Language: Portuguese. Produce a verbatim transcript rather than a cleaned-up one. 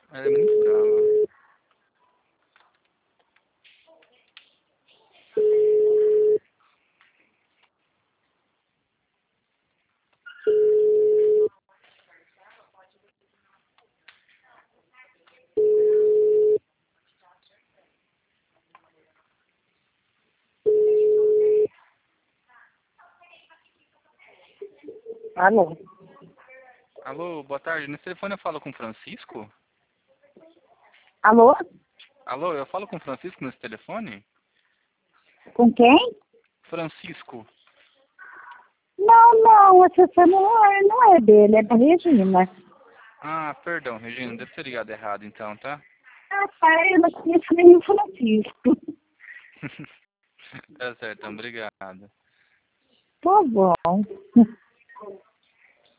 Ela é muito brava. Alô? Alô, boa tarde. Nesse telefone eu falo com o Francisco? Alô? Alô, eu falo com o Francisco nesse telefone? Com quem? Francisco. Não, não, essa você não é, não é dele, é da Regina. Ah, perdão, Regina, deve ter ligado errado então, tá? Ah, pai, eu não conheço nenhum Francisco. Tá certo, então, obrigado. Tá bom.